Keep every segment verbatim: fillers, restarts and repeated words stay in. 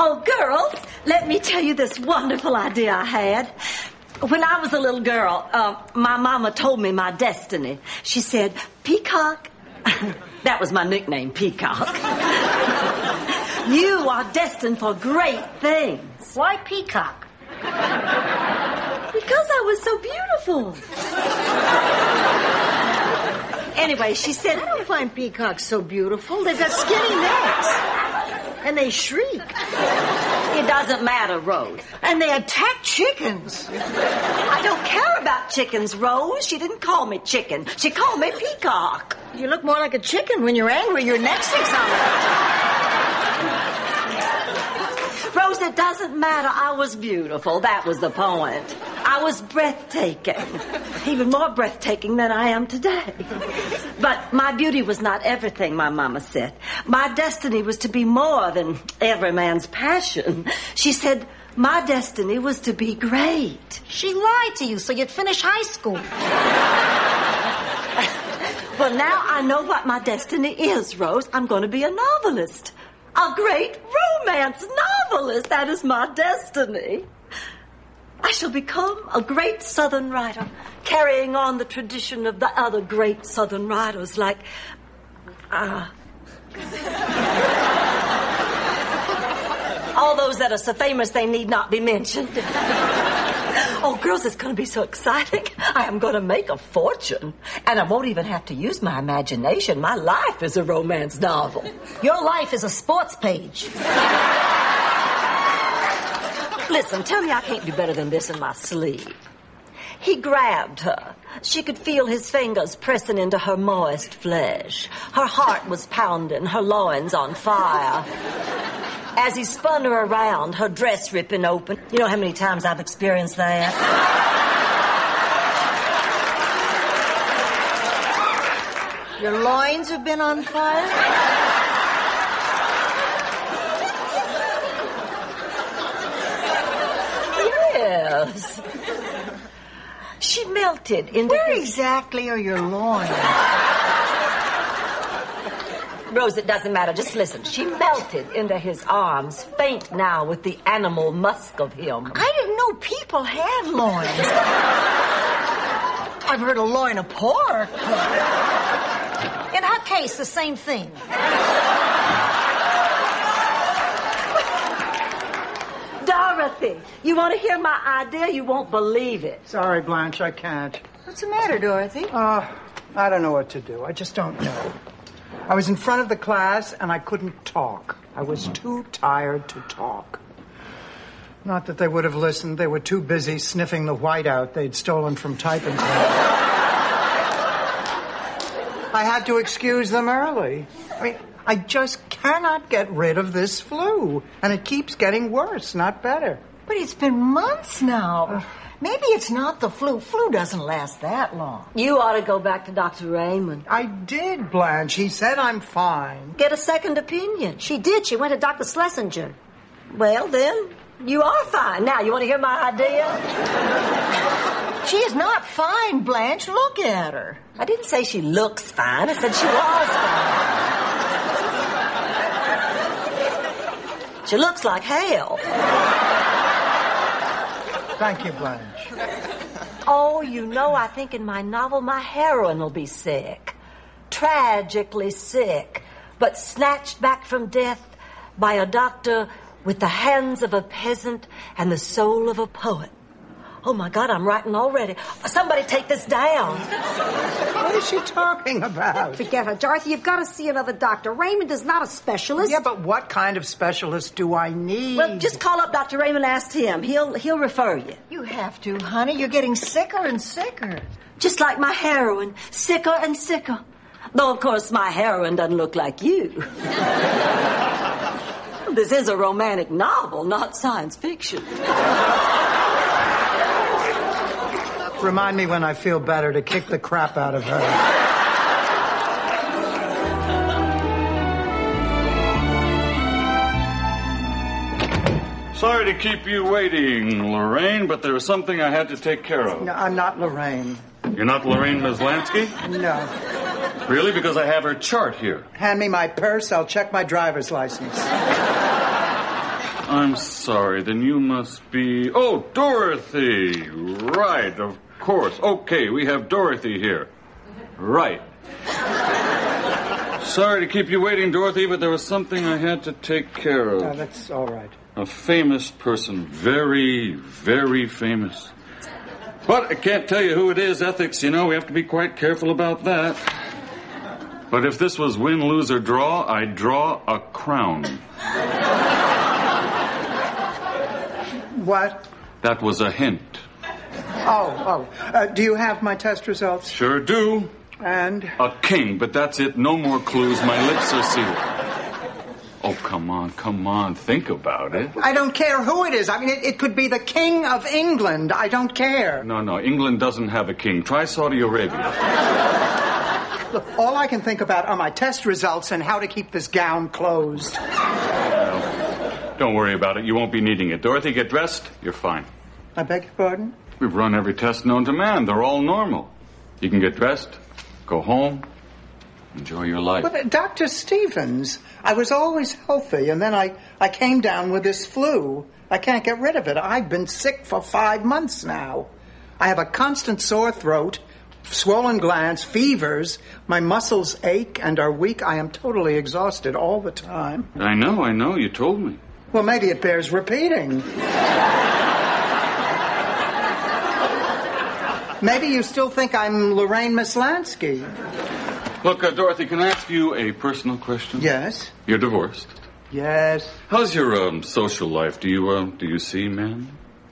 Oh, girls, let me tell you this wonderful idea I had. When I was a little girl, uh, my mama told me my destiny. She said, Peacock, that was my nickname, Peacock. You are destined for great things. Why Peacock? Because I was so beautiful. Anyway, she said... I don't find peacocks so beautiful. They've got skinny necks. And they shriek. It doesn't matter, Rose. And they attack chickens. I don't care about chickens, Rose. She didn't call me chicken. She called me Peacock. You look more like a chicken when you're angry. Your neck sticks out. Rose, it doesn't matter. I was beautiful. That was the point. I was breathtaking. Even more breathtaking than I am today. But my beauty was not everything, my mama said. My destiny was to be more than every man's passion. She said my destiny was to be great. She lied to you so you'd finish high school. Well, now I know what my destiny is, Rose. I'm going to be a novelist. A great romance novelist. That is my destiny. I shall become a great Southern writer, carrying on the tradition of the other great Southern writers like... Uh, all those that are so famous they need not be mentioned. Oh, girls, it's going to be so exciting. I am going to make a fortune. And I won't even have to use my imagination. My life is a romance novel. Your life is a sports page. Listen, tell me I can't do better than this in my sleeve. He grabbed her. She could feel his fingers pressing into her moist flesh. Her heart was pounding, her loins on fire. As he spun her around, her dress ripping open. You know how many times I've experienced that? Your loins have been on fire? Yes. She melted into... Where his... exactly are your loins? Rose, it doesn't matter. Just listen. She melted into his arms, faint now with the animal musk of him. I didn't know people had loins. I've heard a loin of pork. In her case, the same thing. Dorothy, you want to hear my idea? You won't believe it. Sorry, Blanche, I can't. What's the matter, Dorothy? Uh, I don't know what to do. I just don't know. I was in front of the class, and I couldn't talk. I was too tired to talk. Not that they would have listened. They were too busy sniffing the whiteout they'd stolen from typing class. I had to excuse them early. I mean, I just cannot get rid of this flu. And it keeps getting worse, not better. But it's been months now. Maybe it's not the flu. Flu doesn't last that long. You ought to go back to Doctor Raymond. I did, Blanche. He said I'm fine. Get a second opinion. She did. She went to Doctor Schlesinger. Well, then, you are fine. Now, you want to hear my idea? She is not fine, Blanche. Look at her. I didn't say she looks fine. I said she was fine. She looks like hell. Thank you, Blanche. Oh, you know, I think in my novel my heroine will be sick. Tragically sick, but snatched back from death by a doctor with the hands of a peasant and the soul of a poet. Oh, my God, I'm writing already. Somebody take this down. What is she talking about? Forget her, Dorothy. You've got to see another doctor. Raymond is not a specialist. Yeah, but what kind of specialist do I need? Well, just call up Doctor Raymond and ask him. He'll, he'll refer you. You have to, honey. You're getting sicker and sicker. Just like my heroine, sicker and sicker. Though, of course, my heroine doesn't look like you. This is a romantic novel, not science fiction. Remind me when I feel better to kick the crap out of her. Sorry to keep you waiting, Lorraine, but there was something I had to take care of. No, I'm not Lorraine. You're not Lorraine Maslansky? No. Really? Because I have her chart here. Hand me my purse. I'll check my driver's license. I'm sorry. Then you must be... Oh, Dorothy. Right, of course. Okay, we have Dorothy here. Right. Sorry to keep you waiting, Dorothy, but there was something I had to take care of. Uh, that's all right. A famous person. Very, very famous. But I can't tell you who it is. Ethics, you know, we have to be quite careful about that. But if this was win, lose, or draw, I'd draw a crown. What? That was a hint. Oh, oh. Uh, do you have my test results? Sure do. And? A king, but that's it. No more clues. My lips are sealed. Oh, come on, come on. Think about it. I don't care who it is. I mean, it, it could be the King of England. I don't care. No, no. England doesn't have a king. Try Saudi Arabia. Look, all I can think about are my test results and how to keep this gown closed. Well, don't worry about it. You won't be needing it. Dorothy, get dressed. You're fine. I beg your pardon? We've run every test known to man. They're all normal. You can get dressed, go home, enjoy your life. But, uh, Doctor Stevens, I was always healthy, and then I, I came down with this flu. I can't get rid of it. I've been sick for five months now. I have a constant sore throat, swollen glands, fevers. My muscles ache and are weak. I am totally exhausted all the time. I know, I know. You told me. Well, maybe it bears repeating. Maybe you still think I'm Lorraine Mislansky. Look, uh, Dorothy, can I ask you a personal question? Yes? You're divorced. Yes. How's your um, social life? Do you uh, do you see men?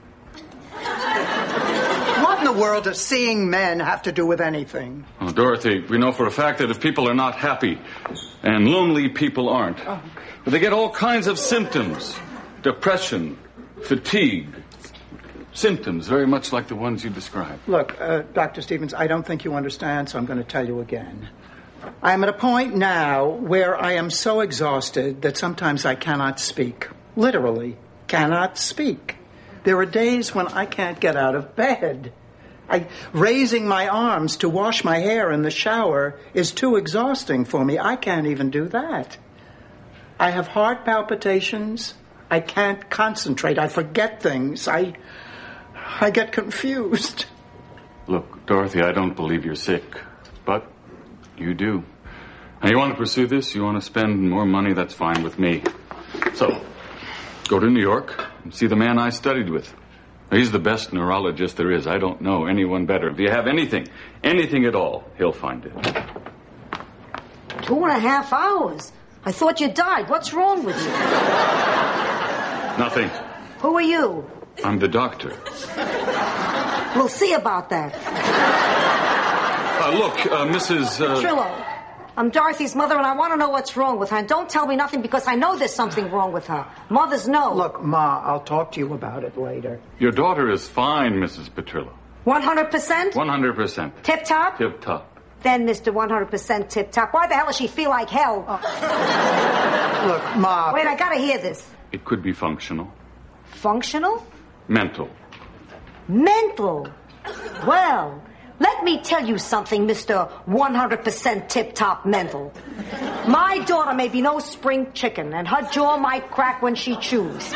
What in the world does seeing men have to do with anything? Oh, Dorothy, we know for a fact that if people are not happy, and lonely people aren't, Oh. they get all kinds of symptoms. Depression, fatigue. Symptoms very much like the ones you described. Look, uh, Doctor Stevens, I don't think you understand, so I'm going to tell you again. I am at a point now where I am so exhausted that sometimes I cannot speak. Literally, cannot speak. There are days when I can't get out of bed. I, raising my arms to wash my hair in the shower is too exhausting for me. I can't even do that. I have heart palpitations. I can't concentrate. I forget things. I, I get confused. Look, Dorothy, I don't believe you're sick, but you do. Now, you want to pursue this? You want to spend more money? That's fine with me. So, go to New York and see the man I studied with. He's the best neurologist there is. I don't know anyone better. If you have anything, anything at all, he'll find it. Two and a half hours? I thought you died. What's wrong with you? Nothing. Who are you? I'm the doctor. We'll see about that. Uh, look, uh, Missus Uh... Trillo, I'm Dorothy's mother, and I want to know what's wrong with her. And don't tell me nothing because I know there's something wrong with her. Mothers know. Look, Ma, I'll talk to you about it later. Your daughter is fine, Missus Petrillo. one hundred percent? one hundred percent. Tip-top? Tip-top. Then, Mister one hundred percent tip-top. Why the hell does she feel like hell? Oh. Look, Ma... Wait, I gotta hear this. It could be functional. Functional? Mental. Mental? Well, let me tell you something, Mister one hundred percent tip-top mental. My daughter may be no spring chicken, and her jaw might crack when she chews.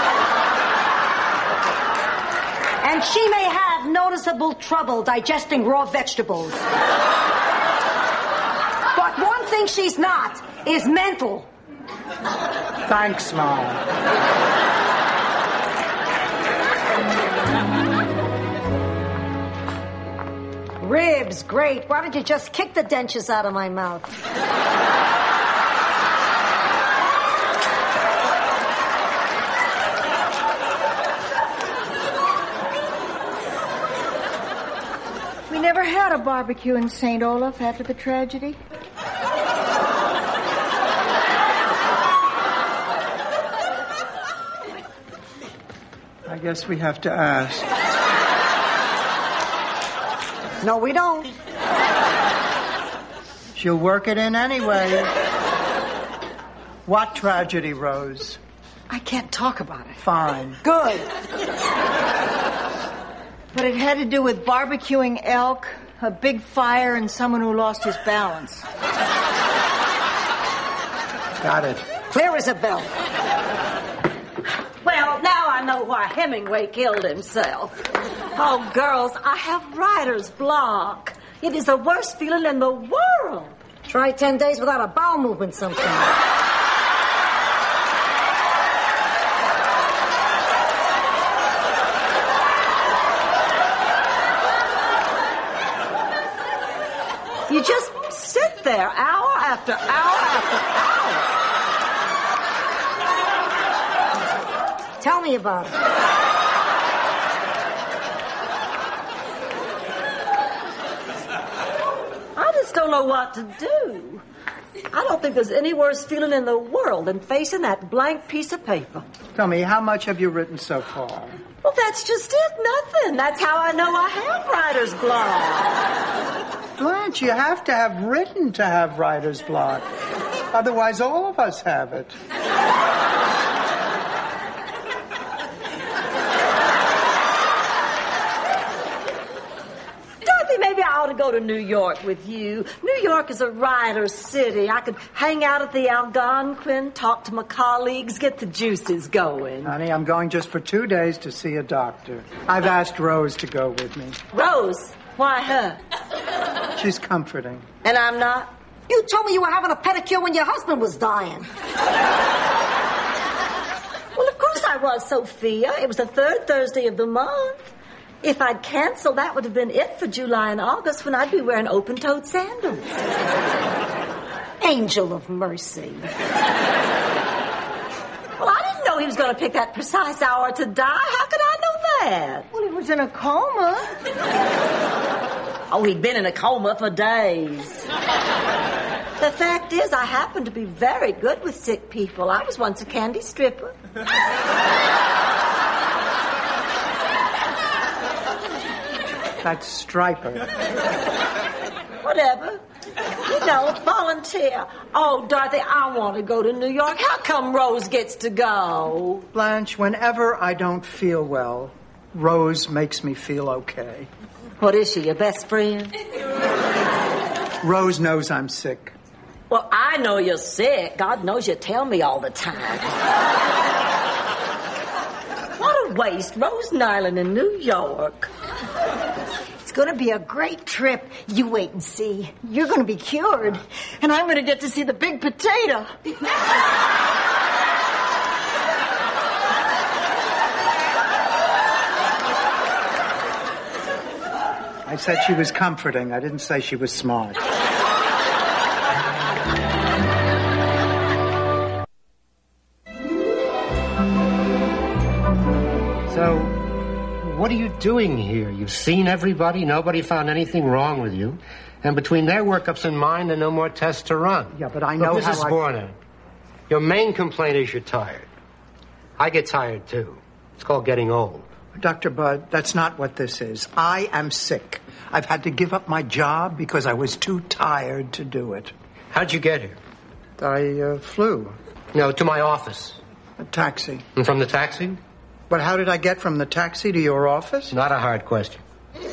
And she may have noticeable trouble digesting raw vegetables. But one thing she's not is mental. Thanks, Ma. Ribs, great. Why don't you just kick the dentures out of my mouth? We never had a barbecue in Saint Olaf after the tragedy. I guess we have to ask. No, we don't. She'll work it in anyway. What tragedy, Rose? I can't talk about it. Fine. Good. But it had to do with barbecuing elk, a big fire, and someone who lost his balance. Got it. Clear as a bell. know why Hemingway killed himself. Oh, girls, I have writer's block. It is the worst feeling in the world. Try ten days without a bowel movement sometime. You just sit there hour after hour after hour. Tell me about it. I just don't know what to do. I don't think there's any worse feeling in the world than facing that blank piece of paper. Tell me, how much have you written so far? Well, that's just it. Nothing. That's how I know I have writer's block. Blanche, you have to have written to have writer's block. Otherwise, all of us have it. Dorothy, maybe I ought to go to New York with you. New York is a writer's city. I could hang out at the Algonquin, talk to my colleagues, get the juices going. Honey, I'm going just for two days to see a doctor. I've asked Rose to go with me. Rose? Why her? She's comforting. And I'm not? You told me you were having a pedicure when your husband was dying. Well, of course I was, Sophia. It was the third Thursday of the month. If I'd canceled, that would have been it for July and August when I'd be wearing open-toed sandals. Angel of mercy. Well, I didn't know he was going to pick that precise hour to die. How could I know that? Well, he was in a coma. Oh, he'd been in a coma for days. The fact is, I happen to be very good with sick people. I was once a candy stripper. That's Striper. Whatever. You know, volunteer. Oh, Dorothy, I want to go to New York. How come Rose gets to go? Blanche, whenever I don't feel well, Rose makes me feel okay. What is she, your best friend? Rose knows I'm sick. Well, I know you're sick. God knows you tell me all the time. What a waste. Rose Nyland in New York. It's going to be a great trip. You wait and see. You're going to be cured. And I'm going to get to see the big potato. I said she was comforting. I didn't say she was smart. So, what are you doing here? You've seen everybody. Nobody found anything wrong with you. And between their workups and mine, there are no more tests to run. Yeah, but I know Look, how Missus I... Warner, your main complaint is you're tired. I get tired, too. It's called getting old. Doctor Budd, that's not what this is. I am sick. I've had to give up my job because I was too tired to do it. How'd you get here? I uh, flew. No, to my office. A taxi. And from the taxi? But how did I get from the taxi to your office? Not a hard question.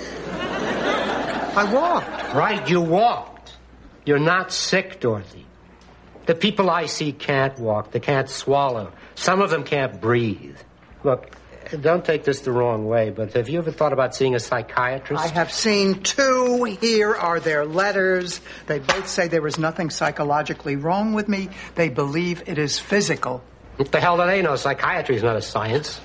I walked. Right, you walked. You're not sick, Dorothy. The people I see can't walk. They can't swallow. Some of them can't breathe. Look, don't take this the wrong way, but have you ever thought about seeing a psychiatrist? I have seen two. Here are their letters. They both say there is nothing psychologically wrong with me. They believe it is physical. What the hell do they know? Psychiatry is not a science.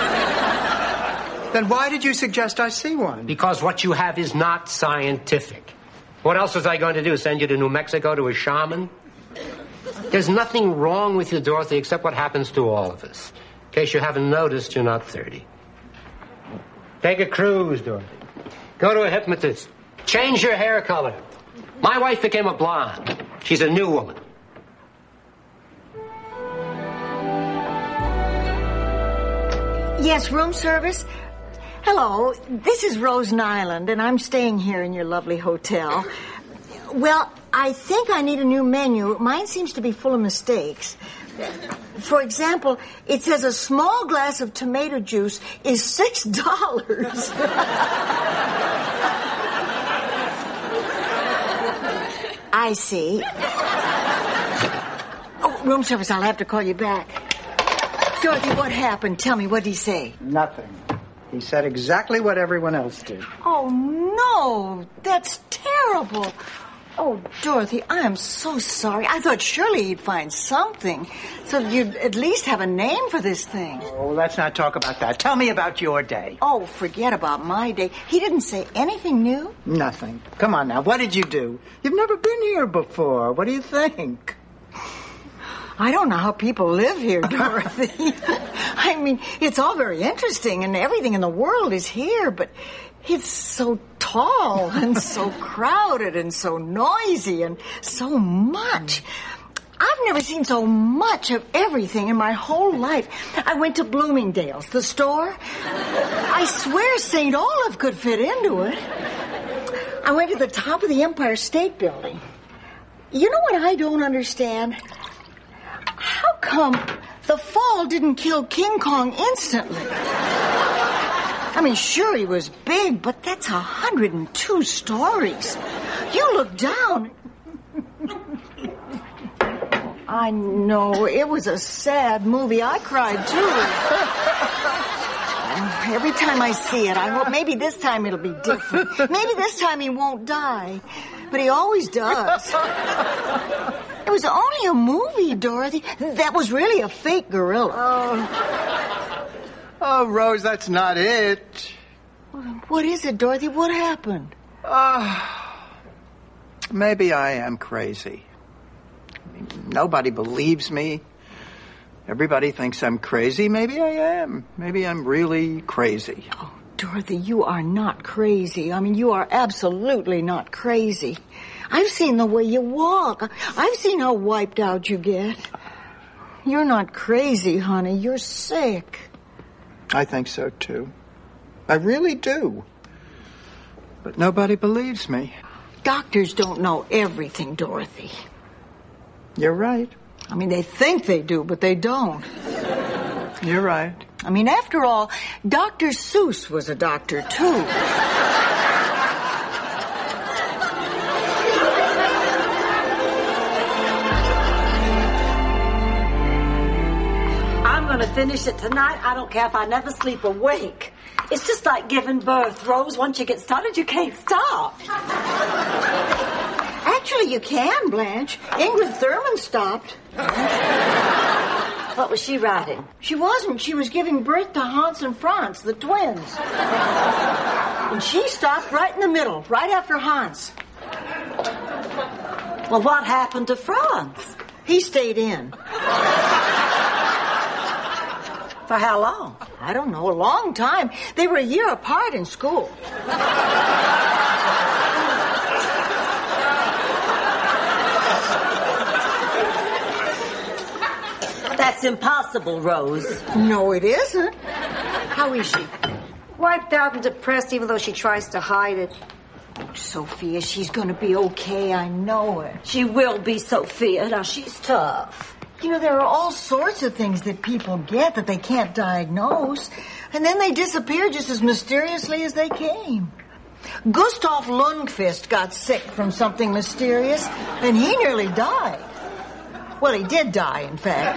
Then why did you suggest I see one? Because what you have is not scientific. What else was I going to do? Send you to New Mexico to a shaman? There's nothing wrong with you, Dorothy, except what happens to all of us. In case you haven't noticed, you're not thirty. Take a cruise, Dorothy. Go to a hypnotist. Change your hair color. My wife became a blonde. She's a new woman. Yes, room service? Hello, this is Rose Nyland, and I'm staying here in your lovely hotel. Well, I think I need a new menu. Mine seems to be full of mistakes. For example, it says a small glass of tomato juice is six dollars. I see. Oh, room service, I'll have to call you back. Dorothy, what happened? Tell me, what did he say? Nothing. He said exactly what everyone else did. Oh, no. That's terrible. Oh, Dorothy, I am so sorry. I thought surely he'd find something so you'd at least have a name for this thing. Oh, let's not talk about that. Tell me about your day. Oh, forget about my day. He didn't say anything new? Nothing. Come on now. What did you do? You've never been here before. What do you think? I don't know how people live here, Dorothy. I mean, it's all very interesting and everything in the world is here, but it's so tall and so crowded and so noisy and so much. I've never seen so much of everything in my whole life. I went to Bloomingdale's, the store. I swear Saint Olaf could fit into it. I went to the top of the Empire State Building. You know what I don't understand? How come the fall didn't kill King Kong instantly? I mean, sure, he was big, but that's one hundred two stories. You look down. I know, it was a sad movie. I cried, too. Every time I see it, I hope maybe this time it'll be different. Maybe this time he won't die. But he always does. It was only a movie, Dorothy. That was really a fake gorilla. Oh, oh Rose, that's not it. What is it, Dorothy? What happened? Uh, maybe I am crazy. I mean, nobody believes me. Everybody thinks I'm crazy. Maybe I am. Maybe I'm really crazy. Oh, Dorothy, you are not crazy. I mean, you are absolutely not crazy. I've seen the way you walk. I've seen how wiped out you get. You're not crazy, honey. You're sick. I think so, too. I really do. But nobody believes me. Doctors don't know everything, Dorothy. You're right. I mean, they think they do, but they don't. You're right. I mean, after all, Doctor Seuss was a doctor, too. I'm going to finish it tonight. I don't care if I never sleep a wink. It's just like giving birth, Rose. Once you get started, you can't stop. Actually, you can, Blanche. Ingrid Thurman stopped. What was she writing? She wasn't. She was giving birth to Hans and Franz, the twins. And she stopped right in the middle, right after Hans. Well, what happened to Franz? He stayed in. For how long? I don't know, a long time. They were a year apart in school. That's impossible, Rose. No, it isn't. How is she? Wiped out and depressed, even though she tries to hide it. Oh, Sophia, she's going to be okay. I know it. She will be, Sophia. Now, she's tough. You know, there are all sorts of things that people get that they can't diagnose. And then they disappear just as mysteriously as they came. Gustav Lundqvist got sick from something mysterious, and he nearly died. Well, he did die, in fact.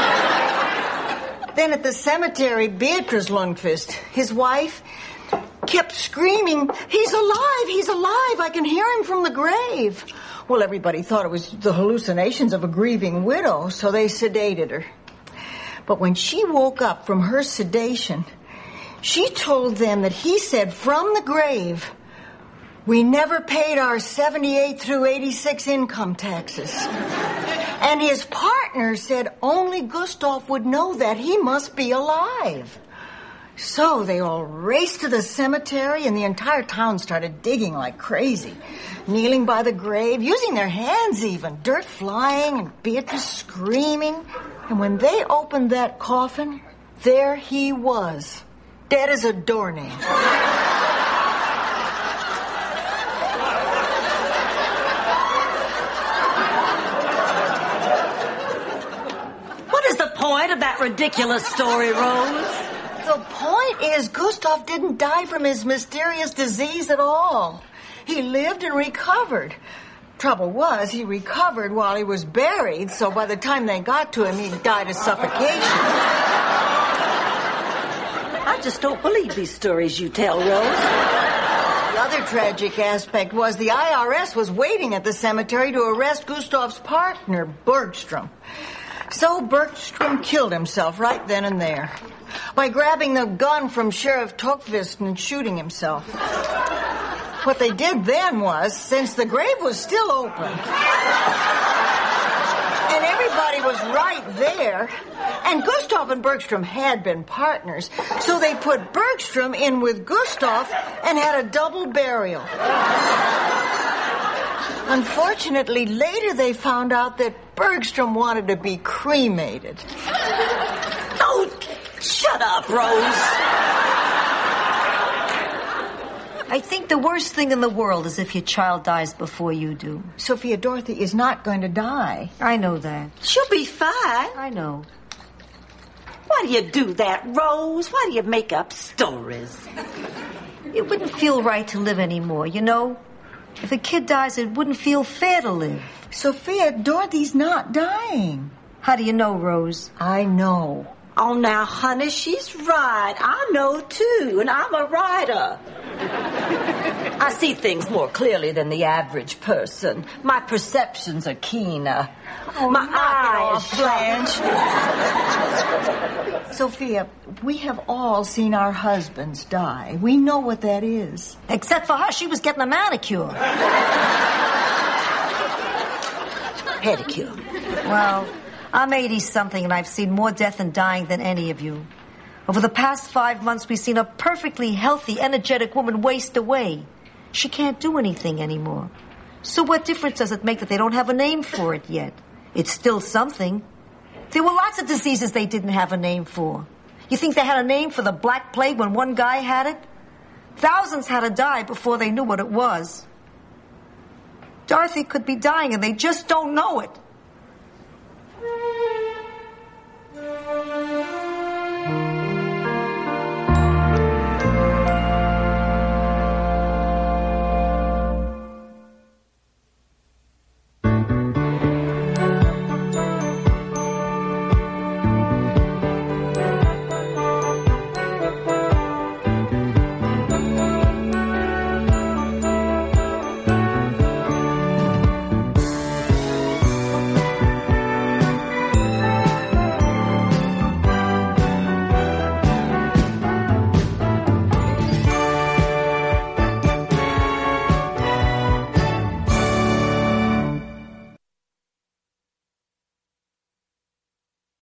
Then at the cemetery, Beatrice Lundqvist, his wife, kept screaming, "He's alive! He's alive! I can hear him from the grave." Well, everybody thought it was the hallucinations of a grieving widow, so they sedated her. But when she woke up from her sedation, she told them that he said from the grave, "We never paid our seventy-eight through eighty-six income taxes." And his partner said only Gustav would know that. He must be alive. So they all raced to the cemetery, and the entire town started digging like crazy, kneeling by the grave, using their hands even, dirt flying and Beatrice screaming. And when they opened that coffin, there he was, dead as a doornail. Point of that ridiculous story, Rose? The point is Gustav didn't die from his mysterious disease at all. He lived and recovered. Trouble was, he recovered while he was buried, so by the time they got to him, he died of suffocation. I just don't believe these stories you tell, Rose. The other tragic aspect was the I R S was waiting at the cemetery to arrest Gustav's partner, Bergstrom. So Bergstrom killed himself right then and there by grabbing the gun from Sheriff Tokvist and shooting himself. What they did then was, since the grave was still open, and everybody was right there, and Gustav and Bergstrom had been partners, so they put Bergstrom in with Gustav and had a double burial. Unfortunately, later they found out that Bergstrom wanted to be cremated. Oh, shut up, Rose. I think the worst thing in the world is if your child dies before you do. Sophia Dorothy is not going to die. I know that. She'll be fine. I know. Why do you do that, Rose? Why do you make up stories? It wouldn't feel right to live anymore, you know? If a kid dies, it wouldn't feel fair to live. Sophia, Dorothy's not dying. How do you know, Rose? I know. Oh, now, honey, she's right. I know, too, and I'm a writer. I see things more clearly than the average person. My perceptions are keener. Oh, my eyes, eyes, Blanche. Sophia, we have all seen our husbands die. We know what that is. Except for her, she was getting a manicure. Pedicure. Well, I'm eighty-something, and I've seen more death and dying than any of you. Over the past five months, we've seen a perfectly healthy, energetic woman waste away. She can't do anything anymore. So what difference does it make that they don't have a name for it yet? It's still something. There were lots of diseases they didn't have a name for. You think they had a name for the Black Plague when one guy had it? Thousands had to die before they knew what it was. Dorothy could be dying, and they just don't know it.